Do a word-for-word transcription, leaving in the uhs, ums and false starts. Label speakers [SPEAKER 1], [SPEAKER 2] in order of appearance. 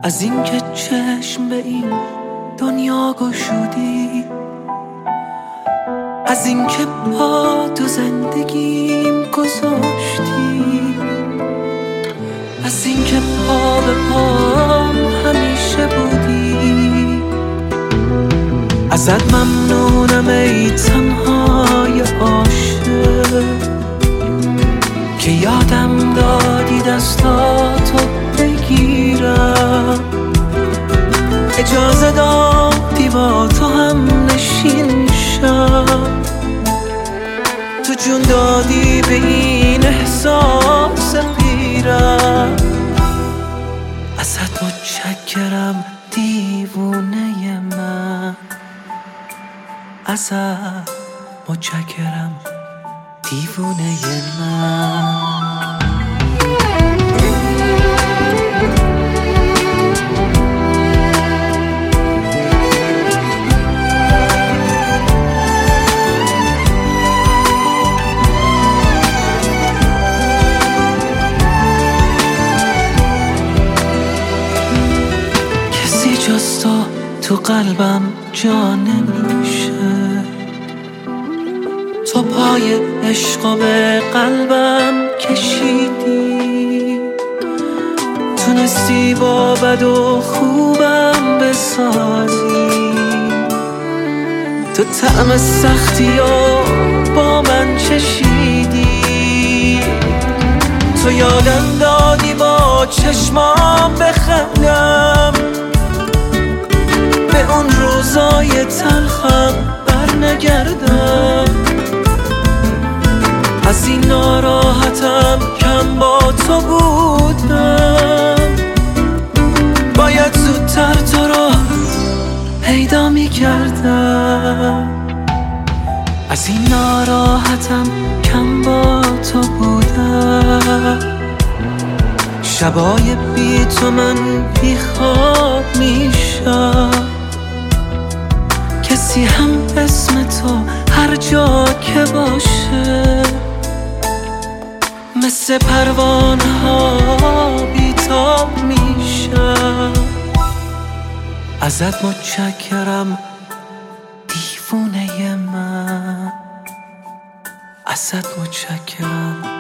[SPEAKER 1] از اینکه چشم به این دنیا گشودی، از اینکه پا تو زندگیم گذاشتی، از اینکه پا به پام همیشه بودی. ازت ممنونم ای تنهای عاشق که یادم دادی دستاتو بگیرم، اجازه دادی با تو هم نشین شم، تو جون دادی به این احساس پیرم. ازت متشکرم دیوونه من، ازت متشکرم دیوونه من. کسی جز تو تو قلبم جا نمیشه، تو پای عشق به قلبم کشیدی، تونستی با بد و خوبم بسازی، تو طعم سختی و با من چشیدی، تو یادم دادی با چشمام بخندم، به اون روزای تلخم بر نگردم، از این ناراحتم کم با تو بودم، باید زودتر تو رو پیدا می کردم. از این ناراحتم کم با تو بودم، شبای بی تو من بی خواب میشم، کسی هم اسم تو هر جا که باشه مثل پروانه ها بیتاب میشم. ازت متشکرم دیوونه من، ازت متشکرم